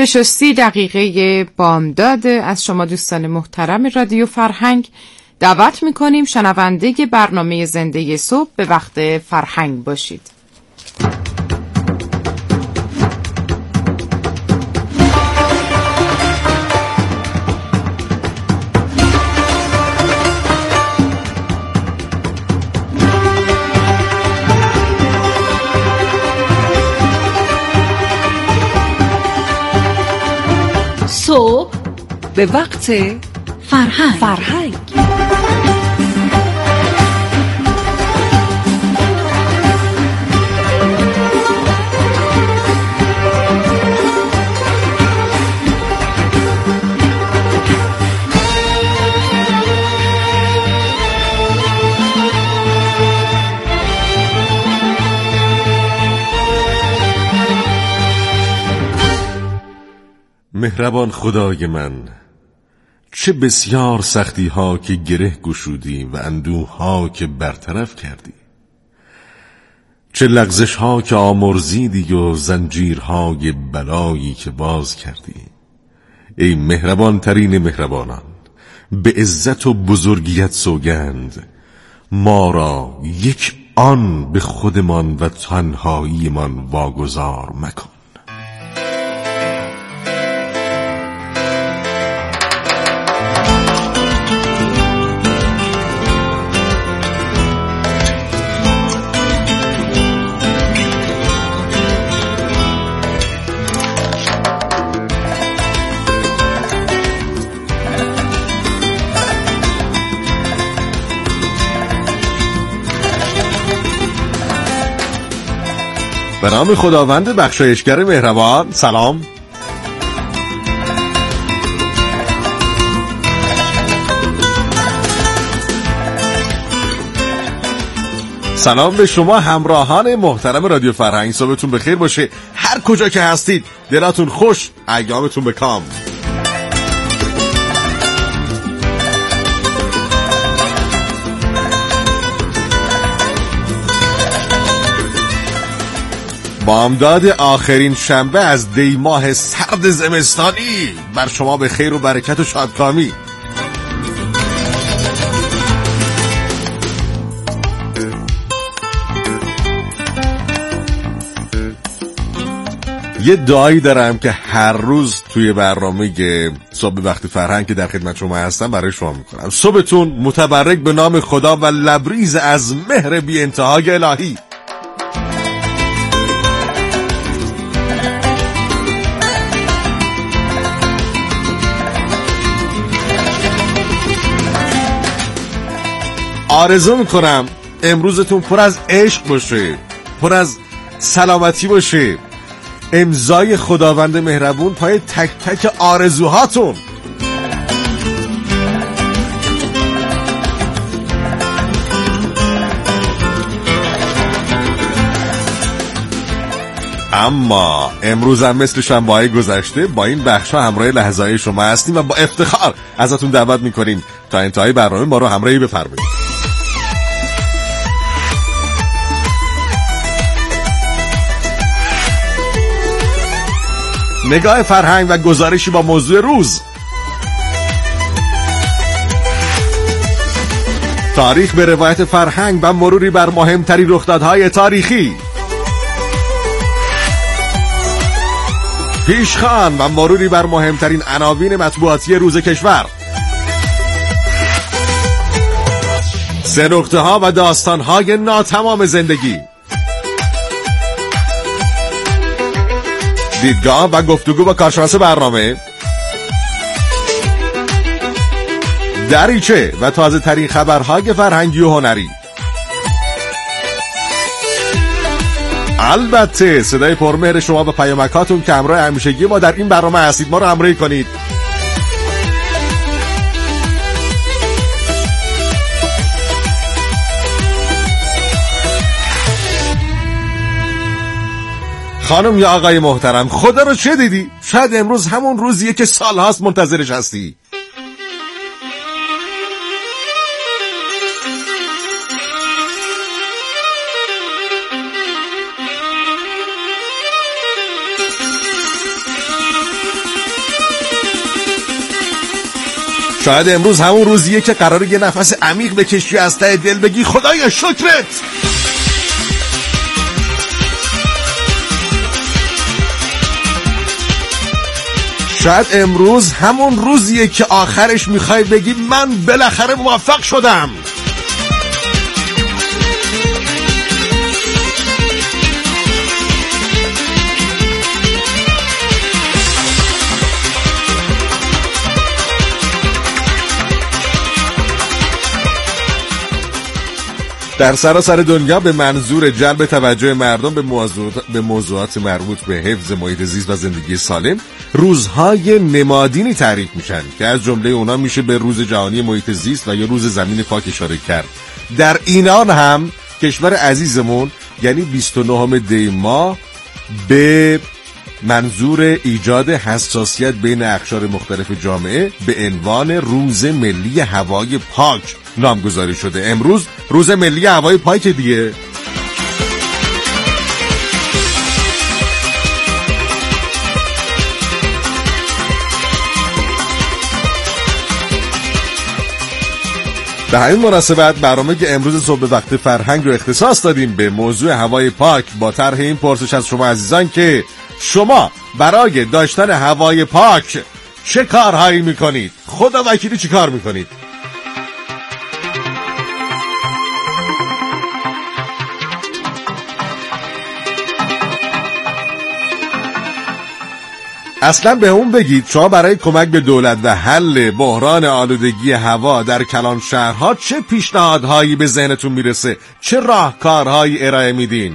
6:30 دقیقه بامداد از شما دوستان محترم رادیو فرهنگ دعوت میکنیم شنونده برنامه زنده صبح به وقت فرهنگ باشید. صبح به وقت فرهنگ. مهربان خدای من، چه بسیار سختی ها که گره گشودی و اندوه ها که برطرف کردی، چه لغزش ها که آمرزیدی و زنجیرهای بلایی که باز کردی. ای مهربان ترین مهربانان، به عزت و بزرگیت سوگند، ما را یک آن به خودمان و تنهاییمان واگذار مکن. به نام خداوند بخشایشگر مهربان. سلام. سلام به شما همراهان محترم رادیو فرهنگ. صبحتون بخیر باشه، هر کجا که هستید دلتون خوش، ایامتون به کام. بامداد آخرین شنبه از دی ماه سرد زمستانی بر شما به خیر و برکت و شادکامی. یه دعایی دارم که هر روز توی برنامه صبح وقت فرهنگ که در خدمت شما هستم برای شما میکنم. صبحتون متبرک به نام خدا و لبریز از مهر بی انتهای الهی. آرزو میکنم امروزتون پر از عشق باشه، پر از سلامتی باشه. امضای خداوند مهربون پای تک تک آرزوهاتون. اما امروز هم مثل شنبه‌های گذشته با این بخشا همراه لحظه‌های شما هستیم و با افتخار ازتون دعوت میکنیم تا انتهای برنامه ما رو همراهی بفرمایید. نگاه فرهنگ و گزارشی با موضوع روز، تاریخ به روایت فرهنگ و مروری بر مهمترین رخدادهای تاریخی، پیشخوان و مروری بر مهمترین عناوین مطبوعاتی روز کشور، 3 نقطه ها و داستان های ناتمام زندگی، دیدگاه و گفتگو با کارشناس برنامه، دریچه و تازه ترین خبرهای فرهنگی و هنری. البته صدای پرمهر شما و پیامکاتون که همراه همیشگی ما در این برنامه هستید. ما رو همراهی کنید. خانم یا آقای محترم، خدا رو چه دیدی؟ شاید امروز همون روزیه که سال هاست منتظرش هستی. شاید امروز همون روزیه که قراره یه نفس عمیق بکشی، از ته دل بگی خدایا شکرت. شاید امروز همون روزیه که آخرش میخوای بگی من بالاخره موفق شدم. در سراسر دنیا به منظور جلب توجه مردم به موضوعات مربوط به حفظ محیط زیست و زندگی سالم روزهای نمادینی تعریف میشن که از جمله اونا میشه به روز جهانی محیط زیست و یا روز زمین پاک اشاره کرد. در اینان هم کشور عزیزمون یعنی 29 دی ماه به منظور ایجاد حساسیت بین اقشار مختلف جامعه به عنوان روز ملی هوای پاک نامگذاری شده. امروز روز ملی هوای پاک دیگه. به همین مناسبت برنامه که امروز صبح وقت فرهنگ رو اختصاص دادیم به موضوع هوای پاک با طرح این پرسش از شما عزیزان که شما برای داشتن هوای پاک چه کارهایی میکنید؟ خدا وکیلی چی کار میکنید؟ اصلا به اون بگید شما برای کمک به دولت و حل بحران آلودگی هوا در کلان شهرها چه پیشنهادهایی به ذهنتون میرسه؟ چه راهکارهایی ارائه میدین؟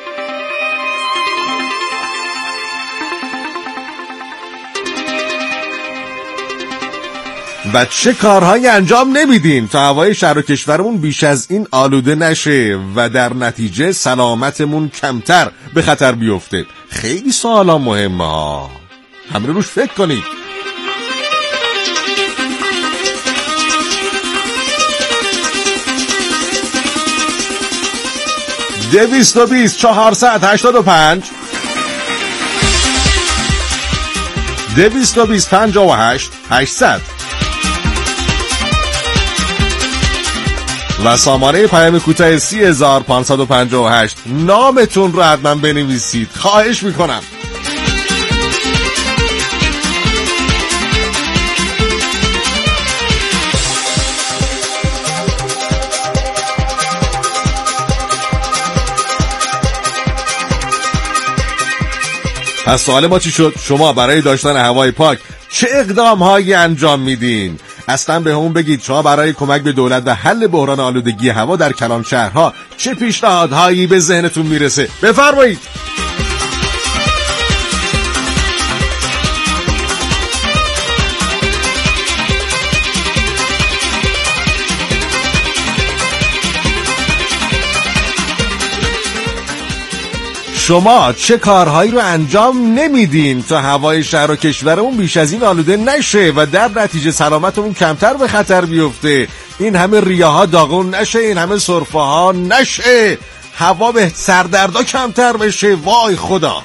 و چه کارهایی انجام نمیدین تا هوای شهر و کشورمون بیش از این آلوده نشه و در نتیجه سلامتمون کمتر به خطر بیفته؟ خیلی سوالا مهمه ها، همه روش فکر کنید. 220 485 220 58 800 و سامانه پیام کوتاه 30558. نامتون رو حتما بنویسید، خواهش میکنم. پس سوال ما چی شد؟ شما برای داشتن هوای پاک چه اقدام هایی انجام میدین؟ اصلا به همون بگید شما برای کمک به دولت و حل بحران آلودگی هوا در کلان شهرها چه پیشنهادهایی به ذهنتون میرسه؟ بفرمایید. شما چه کارهایی رو انجام نمیدین تا هوای شهر و کشورمون بیش از این آلوده نشه و در نتیجه سلامتمون کمتر به خطر بیفته؟ این همه ریاها داغون نشه، این همه سرفه ها نشه، هوا به سردردا کمتر بشه. وای خدا.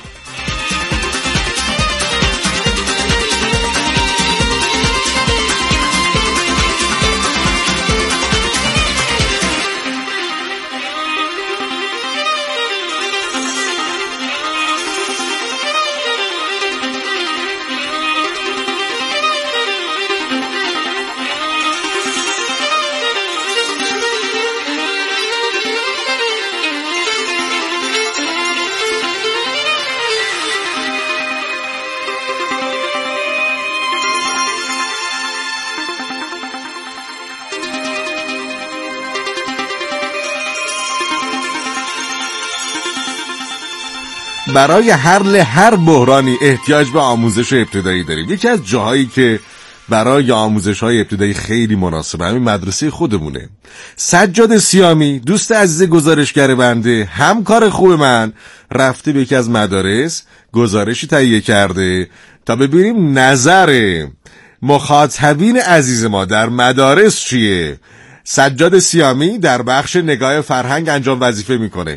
برای حل هر بحرانی احتیاج به آموزش ابتدایی داریم. یکی از جاهایی که برای آموزش‌های ابتدایی خیلی مناسبه همین مدرسه خودمونه. سجاد سیامی دوست عزیز گزارشگر بنده، همکار خوب من، رفته به یکی از مدارس گزارشی تهیه کرده تا ببینیم نظر مخاطبین عزیز ما در مدارس چیه. سجاد سیامی در بخش نگاه فرهنگ انجام وظیفه میکنه.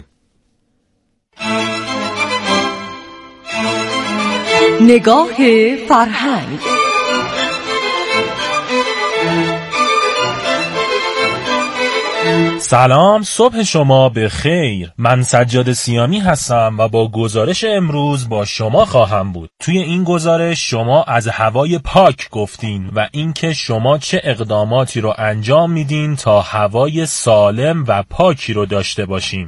نگاه فرهنگ. سلام، صبح شما به خیر. من سجاد سیامی هستم و با گزارش امروز با شما خواهم بود. توی این گزارش شما از هوای پاک گفتین و اینکه شما چه اقداماتی رو انجام میدین تا هوای سالم و پاکی رو داشته باشیم.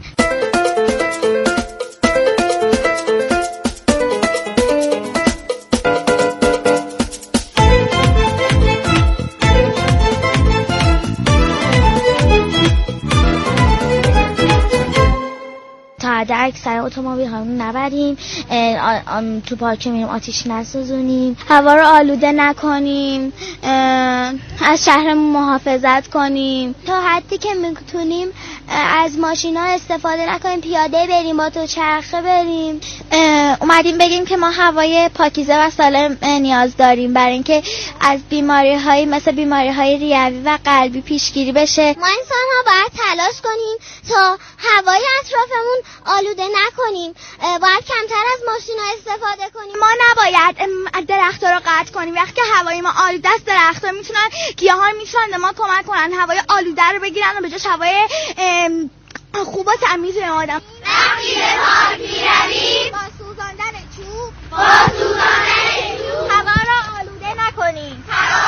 حد اکثر اتومبیل ها نبریم، تو پارک میریم آتیش نسوزونیم، هوا رو آلوده نکنیم، از شهرمون محافظت کنیم، تا حدی که میتونیم از ماشینا استفاده نکنیم، پیاده بریم، با دوچرخه بریم. اومدیم بگیم که ما هوای پاکیزه و سالم نیاز داریم برای اینکه از بیماری‌هایی مثل بیماری‌های ریوی و قلبی پیشگیری بشه. ما انسان‌ها باید تلاش کنیم تا هوای اطرافمون آلوده نکنیم، باید کمتر از ماشینا استفاده کنیم. ما نباید درخت‌ها رو قطع کنیم. وقتی که هوای ما آلوده است، درخت‌ها میتونن، گیاهان میتونن به ما کمک کنن هوای آلوده رو بگیرن و به جاش هوای خوب و تمیز به ما بدن. وقتی به پارک میرویم با سوزاندن چوب هوا را آلوده نکنیم.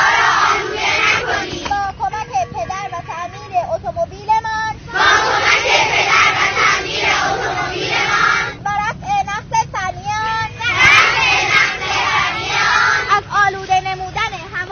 با کمک پدر و تعمیر اتومبیلمان با رفع نقص ثانیان از آلوده نمودن هوا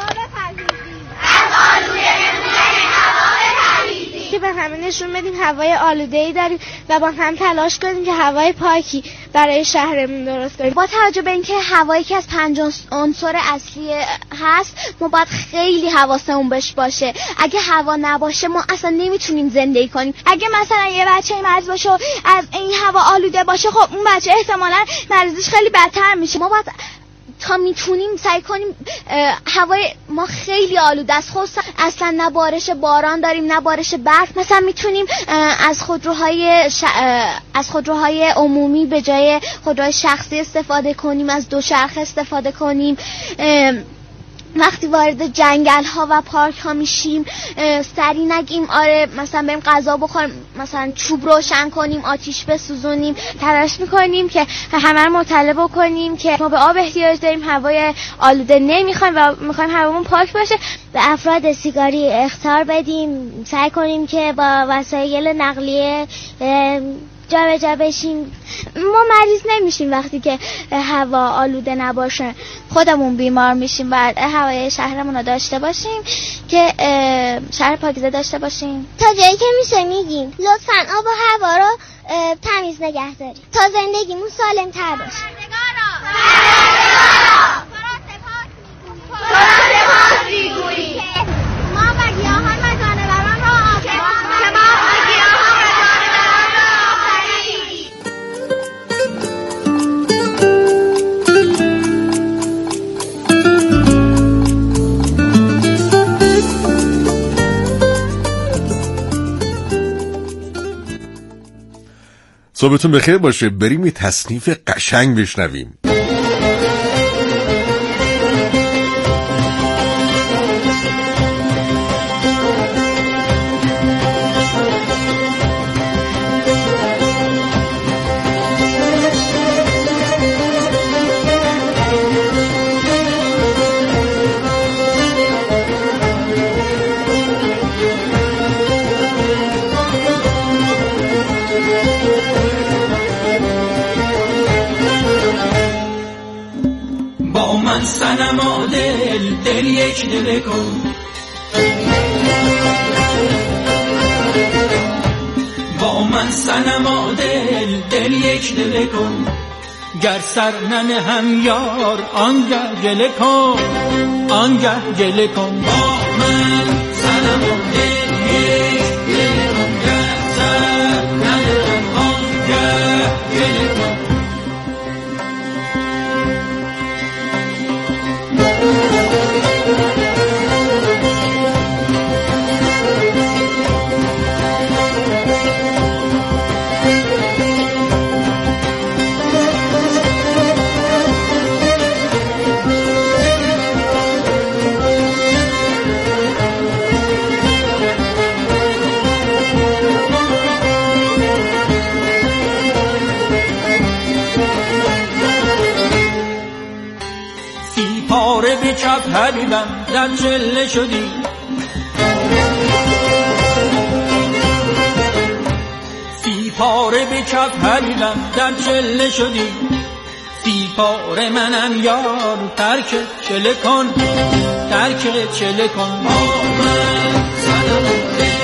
بپرهیزیم. که به همه نشون بدیم هوای آلوده‌ای داریم و با هم تلاش کنیم که هوای پاکی برای شهرمون درست کنیم. با توجه به اینکه هوا یکی از 5 عنصر اصلی هست، ما باید خیلی حواسمون بهش باشه. اگه هوا نباشه ما اصلا نمیتونیم زندگی کنیم. اگه مثلا یه بچه مریض باشه و از این هوا آلوده باشه، خب اون بچه احتمالاً مریضیش خیلی بدتر میشه. ما باید تا میتونیم سعی کنیم. هوای ما خیلی آلوده است، خصوصا اصلا نه بارش باران داریم نه بارش برف. مثلا میتونیم از خودروهای عمومی به جای خودروهای شخصی استفاده کنیم، از دوچرخه استفاده کنیم. وقتی وارد جنگل ها و پارک ها میشیم سری نگیم آره مثلا بریم غذا بخوریم، مثلا چوب روشن کنیم، آتیش بسوزونیم. تلاش میکنیم که همه رو مطلع بکنیم که ما به آب احتیاج داریم، هوای آلوده نمیخوایم و میخوایم هوامون پاک باشه. به افراد سیگاری اخطار بدیم، سعی کنیم که با وسایل نقلیه جا به جا بشیم. ما مریض نمیشیم وقتی که هوا آلوده نباشه، خودمون بیمار میشیم. بعد هوای شهرمون رو داشته باشیم که شهر پاکیزه داشته باشیم. تا جایی که میشه میگیم لطفاً آب و هوا رو تمیز نگه داریم تا زندگیمون سالم تر باشه. سپاس میگوییم ما و گیاهان و جانوران را صبحتون بخیر باشه. بریم یه تصنیف قشنگ بشنویم. صنما دل یک دل کن، با من صنما دل یک دل کن، گر سر ننهم یار آنگه گله کن، آنگه گله کن. با من صنما دل یک دل کن، گر سر ننهم آنگه گله کن. کف حبیبم در چله شدی، سی پاره به کف حبیبم در چله شدی، سی پاره منم یار ترک چله کن، ترک چله کن. با من سنم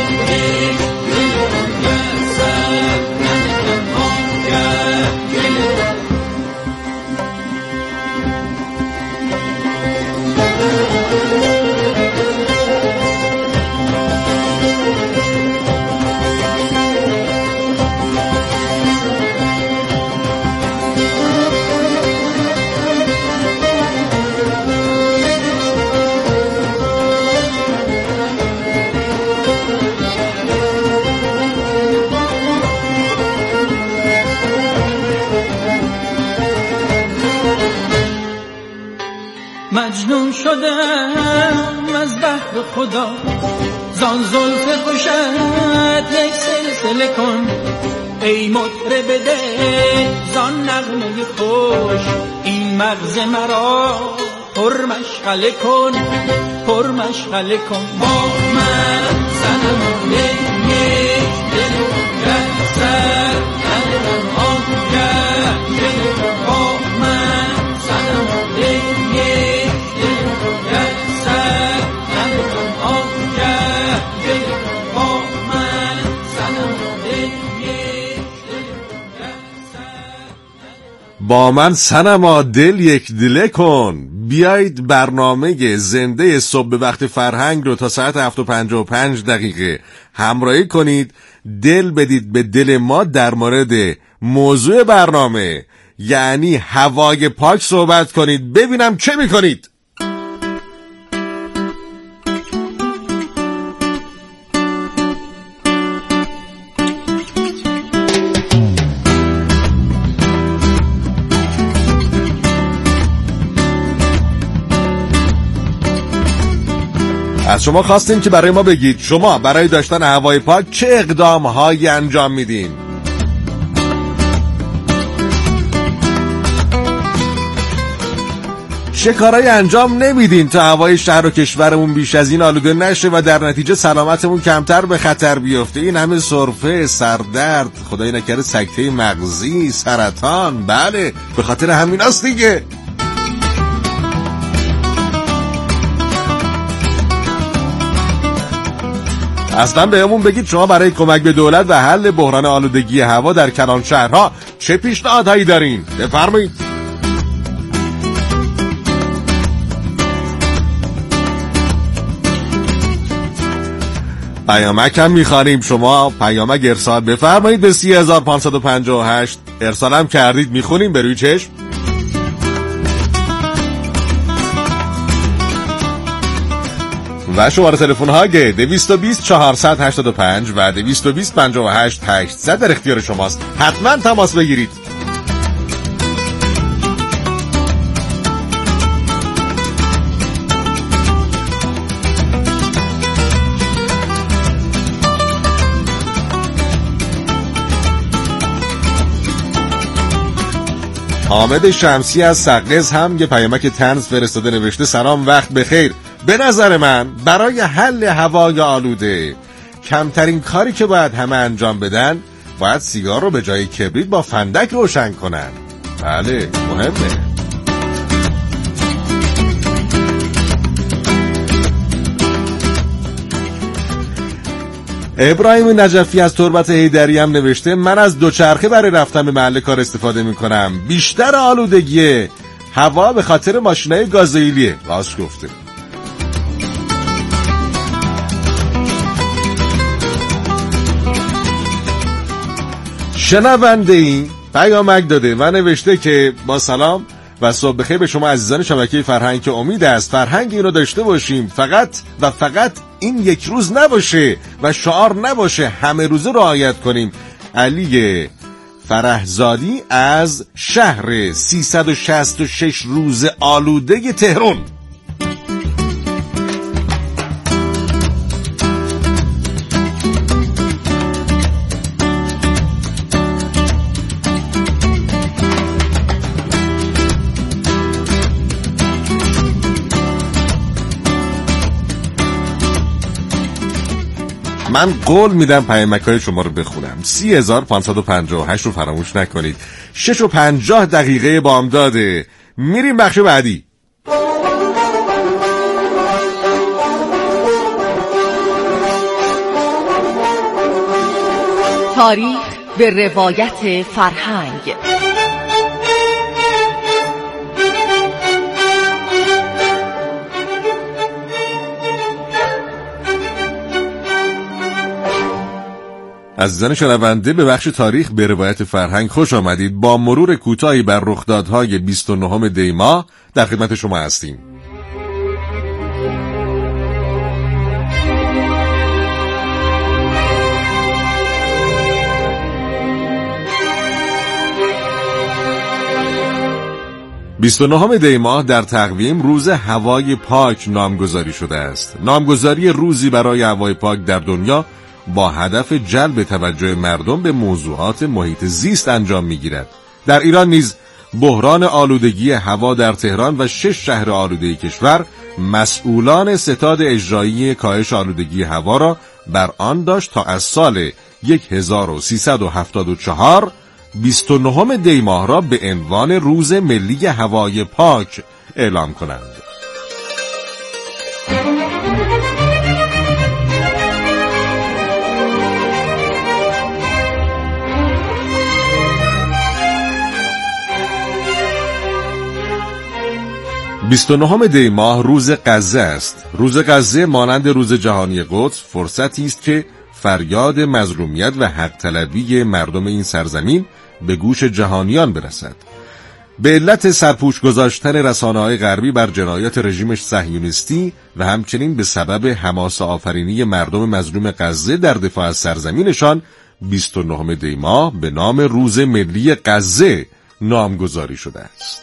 مجنون شدم از بحر خدا، زان زلف خوشت یک سلسله کن، ای مطرب دل زان نغمه خوش، این مغز مرا پر مشغله کن، پر مشغله کن. با من صنم یک دل سر ندارم آنگه دل، با من صنم با من صنما دل یک دله کن. بیایید برنامه زنده صبح به وقت فرهنگ رو تا ساعت 7:55 همراهی کنید. دل بدید به دل ما در مورد موضوع برنامه، یعنی هوای پاک صحبت کنید. ببینم چه میکنید. از شما خواستیم که برای ما بگید شما برای داشتن هوای پاک چه اقدام‌هایی انجام میدین. چه کارهایی انجام نمیدین تا هوای شهر و کشورمون بیش از این آلوده نشه و در نتیجه سلامتمون کمتر به خطر بیفته. این همه سرفه، سردرد، خدای نکرده سکته مغزی، سرطان، بله به خاطر همیناست دیگه. اصلا بهمون بگید شما برای کمک به دولت و حل بحران آلودگی هوا در کلان شهرها چه پیشنهادهایی دارین؟ بفرمایید. پیامک هم میخوانیم. شما پیامک ارسال بفرمایید به 30558. ارسال هم کردید میخونیم به روی چشم. و شماره تلفن ها 220 485 و 220 58 800 در اختیار شماست. حتما تماس بگیرید. حامد شمسی از سقز هم یه پیامک طنز فرستاده، نوشته سلام وقت بخیر. به نظر من برای حل هوای آلوده کمترین کاری که باید همه انجام بدن، باید سیگار رو به جای کبریت با فندک روشن کنن. بله مهمه. ابراهیم نجفی از تربت حیدری هم نوشته من از دوچرخه برای رفتن به محل کار استفاده میکنم. بیشتر آلودگی هوا به خاطر ماشینای گازوئیلیه. راست گفته. شنونده این پیامک داده و نوشته که با سلام و صبح بخیر به شما عزیزان شبکه فرهنگ که امید است فرهنگ این رو داشته باشیم، فقط و فقط این یک روز نباشه و شعار نباشه، همه روزه رعایت کنیم. علی فرحزادی از شهر 366 روز آلوده تهران. من قول میدم پیامک‌های شما رو بخونم. 30558 رو فراموش نکنید. 6:50 بامداده. میریم بخش بعدی. تاریخ به روایت فرهنگ. عزیزان شنونده، به بخش تاریخ به روایت فرهنگ خوش آمدید. با مرور کوتاهی بر رخدادهای 29 دی ماه در خدمت شما هستیم. دی ماه در تقویم روز هوای پاک نامگذاری شده است. نامگذاری روزی برای هوای پاک در دنیا با هدف جلب توجه مردم به موضوعات محیط زیست انجام می‌گیرد. در ایران نیز بحران آلودگی هوا در تهران و 6 شهر آلوده کشور مسئولان ستاد اجرایی کاهش آلودگی هوا را بر آن داشت تا از سال 1374 29 دی ماه را به عنوان روز ملی هوای پاک اعلام کنند. دی ماه روز غزه است. روز غزه مانند روز جهانی قدس فرصتی است که فریاد مظلومیت و حق طلبی مردم این سرزمین به گوش جهانیان برسد. به علت سرپوش گذاشتن رسانه‌های غربی بر جنایات رژیم صهیونیستی و همچنین به سبب حماسه آفرینی مردم مظلوم غزه در دفاع از سرزمینشان 29 دی ماه به نام روز ملی غزه نامگذاری شده است.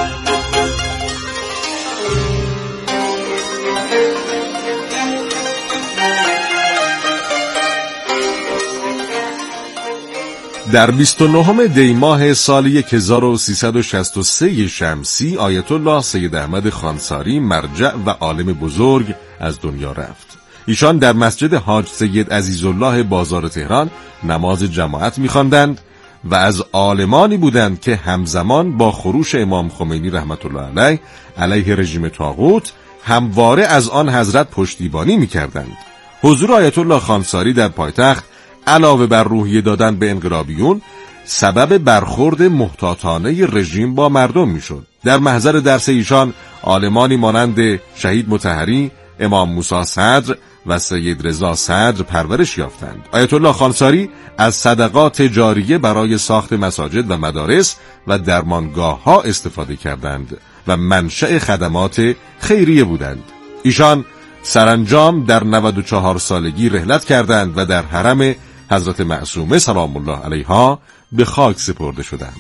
در 29 دی ماه سال 1363 شمسی آیت الله سید احمد خانساری مرجع و عالم بزرگ از دنیا رفت. ایشان در مسجد حاج سید عزیزالله بازار تهران نماز جماعت می‌خواندند و از عالمانی بودند که همزمان با خروش امام خمینی رحمت الله علیه رژیم طاغوت همواره از آن حضرت پشتیبانی می‌کردند. حضور آیت الله خانساری در پایتخت علاوه بر روحیه دادن به انقلابیون سبب برخورد محتاطانه رژیم با مردم میشد. در محضر درس ایشان عالمانی مانند شهید مطهری، امام موسی صدر و سید رضا صدر پرورش یافتند. آیت الله خانساری از صدقات جاریه برای ساخت مساجد و مدارس و درمانگاه ها استفاده کردند و منشأ خدمات خیریه بودند. ایشان سرانجام در 94 سالگی رحلت کردند و در حرم حضرت معصومه سلام الله علیها به خاک سپرده شدند.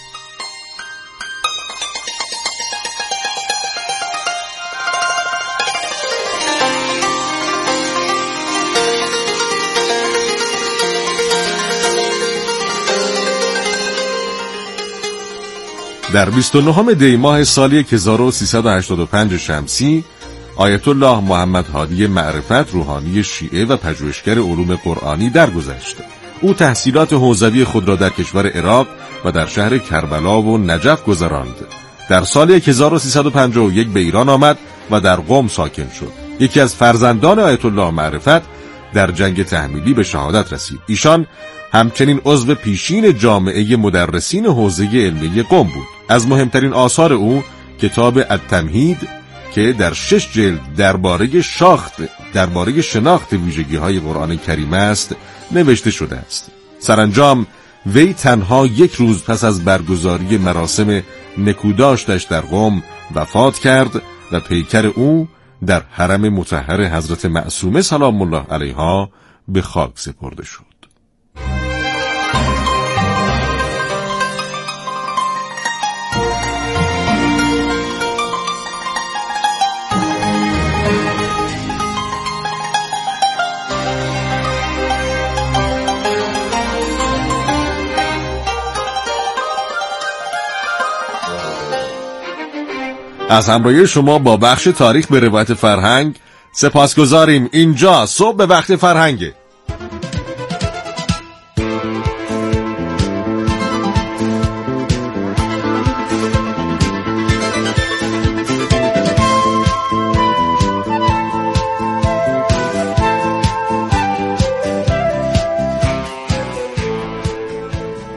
در 29 دی ماه سال 1385 شمسی آیت الله محمد هادی معرفت روحانی شیعه و پژوهشگر علوم قرآنی درگذشت. او تحصیلات حوزوی خود را در کشور عراق و در شهر کربلا و نجف گذراند. در سال 1351 به ایران آمد و در قم ساکن شد. یکی از فرزندان آیت الله معرفت در جنگ تحمیلی به شهادت رسید. ایشان همچنین عضو پیشین جامعه مدرسین حوزه علمی قم بود. از مهمترین آثار او کتاب التمهید که در 6 جلد درباره شناخت ویژگی‌های قرآن کریم است نوشته شده است. سرانجام وی تنها 1 روز پس از برگزاری مراسم نکوداشتش در قم وفات کرد و پیکر او در حرم مطهر حضرت معصومه سلام الله علیها به خاک سپرده شد. از همراهی شما با بخش تاریخ به روایت فرهنگ سپاسگزاریم. اینجا صبح به وقت فرهنگه.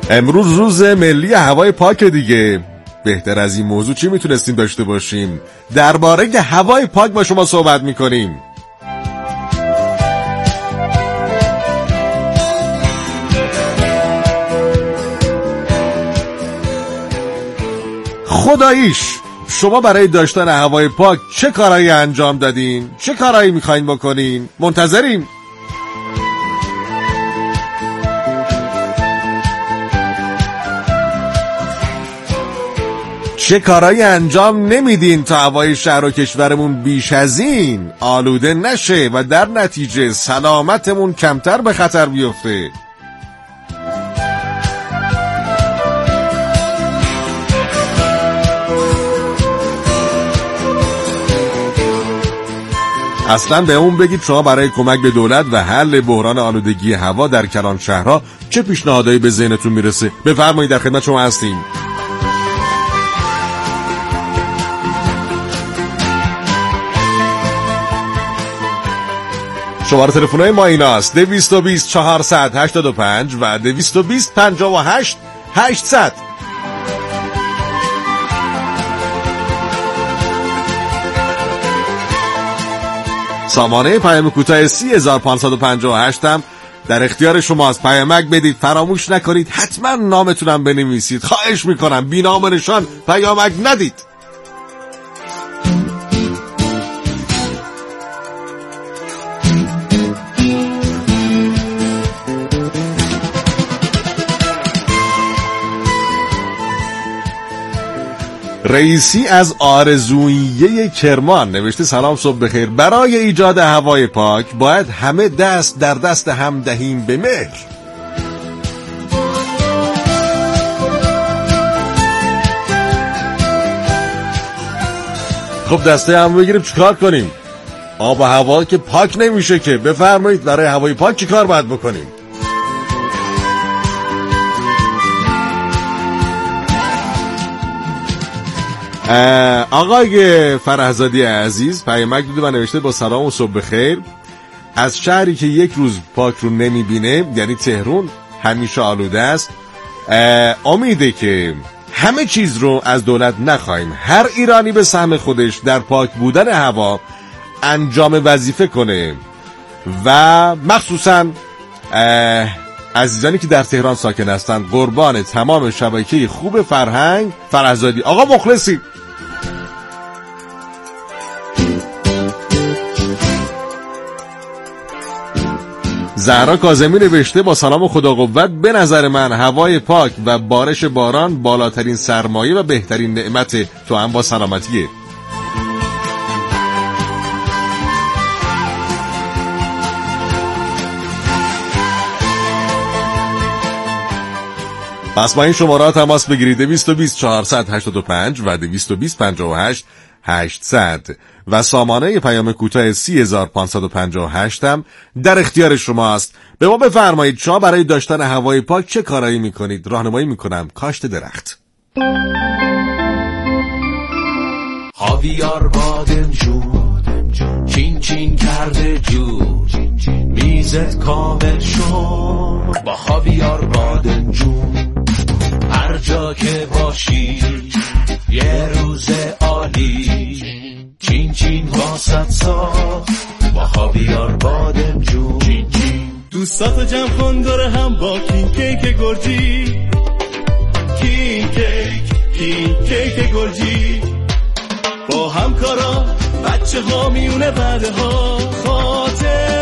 امروز روز ملی هوای پاک دیگه. بهتر از این موضوع چی میتونستیم داشته باشیم؟ درباره هوای پاک با شما صحبت میکنیم. خداییش شما برای داشتن هوای پاک چه کارهایی انجام دادین؟ چه کارهایی میخواین بکنین؟ منتظریم. چه کارهایی انجام نمیدین تا هوای شهر و کشورمون بیش از این آلوده نشه و در نتیجه سلامتمون کمتر به خطر بیفته؟ اصلا به اون بگید شما برای کمک به دولت و حل بحران آلودگی هوا در کلان شهرها چه پیشنهادایی به ذهنتون میرسه؟ بفرمایید، در خدمت شما هستیم. شماره تلفن‌های ما ایناست: 220 485 و 220 58 800. سامانه پیام کوتاه 30558 هم در اختیار شماست. پیامک بدید، فراموش نکنید حتما نامتونم بنویسید. خواهش میکنم بی نام و نشان پیامک ندید. رئیسی از آرزویه کرمان نوشته: سلام، صبح بخیر. برای ایجاد هوای پاک باید همه دست در دست هم دهیم به مهر. خب دسته هم بگیریم چیکار کنیم؟ آب و هوا که پاک نمیشه که. بفرمایید برای هوای پاک چیکار باید بکنیم؟ آقای فرهزادی عزیز پیامک داده و نوشته: با سلام و صبح بخیر. از شهری که یک روز پاک رو نمیبینه، یعنی تهران، همیشه آلوده است. امیده که همه چیز رو از دولت نخواهیم، هر ایرانی به سهم خودش در پاک بودن هوا انجام وظیفه کنه و مخصوصا عزیزانی که در تهران ساکن هستند قربان تمام شبکه خوب فرهنگ. فرهزادی آقا مخلصی. زهرا کاظمی نوشته: با سلام و خدا قوت. به نظر من هوای پاک و بارش باران بالاترین سرمایه و بهترین نعمت، تو هم با سلامتیه. پس با این شماره تماس بگیرید: 220 485 و 220 58 800 و سامانه پیام کوتاه 30558 هم در اختیار شماست. به ما بفرمایید شما برای داشتن هوای پاک چه کارایی میکنید؟ راهنمایی میکنم. کاشت درخت. خاویار بادمجون چین چین کرده جون، میزت کامل شد با خاویار بادمجون. هر جا که باشی یه روز عالی، چین چین واسط ساخت با خاویار بادمجون. چین چین دوستاتو جمع کن دور هم با کین کیک گرجی. کین کیک گرجی با همکارا بچه ها میونه بعده ها خاطر